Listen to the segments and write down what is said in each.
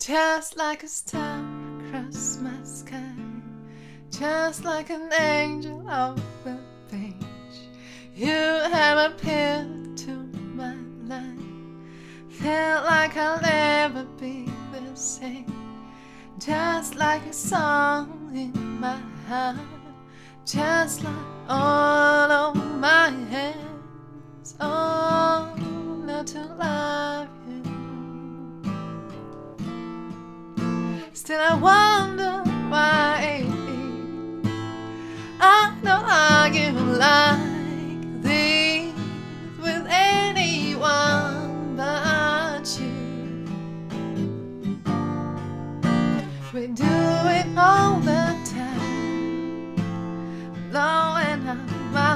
just like a star across my sky, just like an angel of the page. You have appeared to my life, felt like I'll never be the same, just like a song in my heart, just like all of my hands, all not to love you. Still I wonder why I don't argue like this with anyone but you. We do it all the time, blowing up my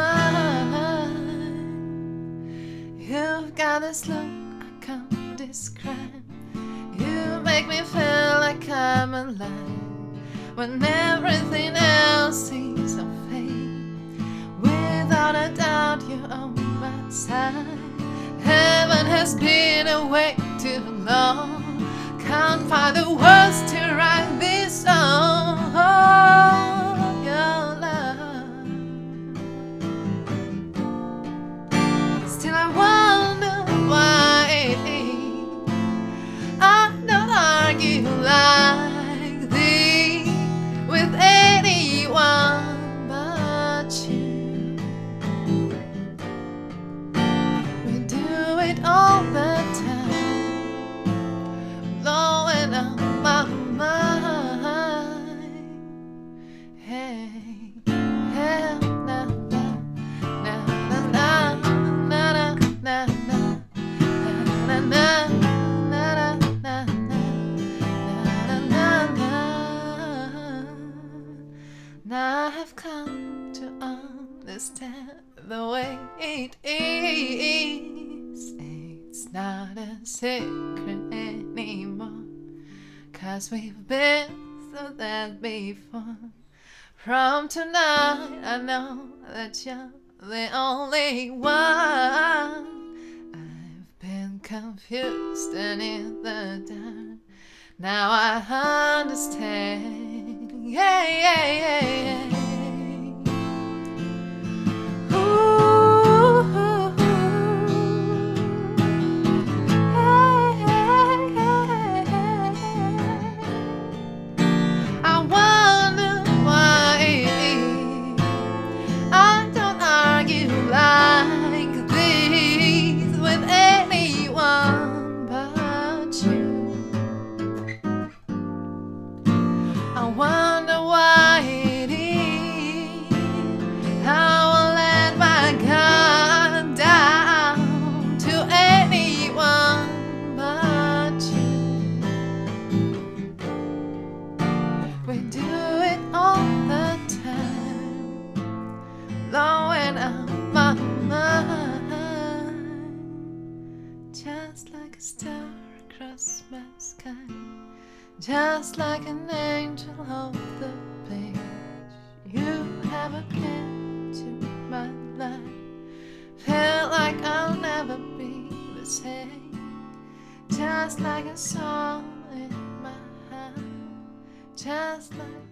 mind. You've got this look I can't describe. You make me feel like I'm alive when everything else seems so fake. Without a doubt, you're on my side. Heaven has been away too long. Can't find the words to write this song. Your love. Still I wonder why I don't argue like this with anyone but you. We do it all the time, blowing up my mind. Hey, hey, na na na na na na na na na na na. Now I have come to understand the way it is. It's not a secret anymore, 'cause we've been through that before. From tonight I know that you're the only one. I've been confused and in the dark. Now I understand. Yeah, yeah, yeah, yeah. Ooh, hey, hey, hey. I wonder why I don't argue like this with anyone but you. I wonder why it is I will let my guard down to anyone but you. We do it all the time, blowing up my mind, just like a star across my sky, just like an angel of the page. You have appeared to my life, felt like I'll never be the same, just like a song in my heart, just like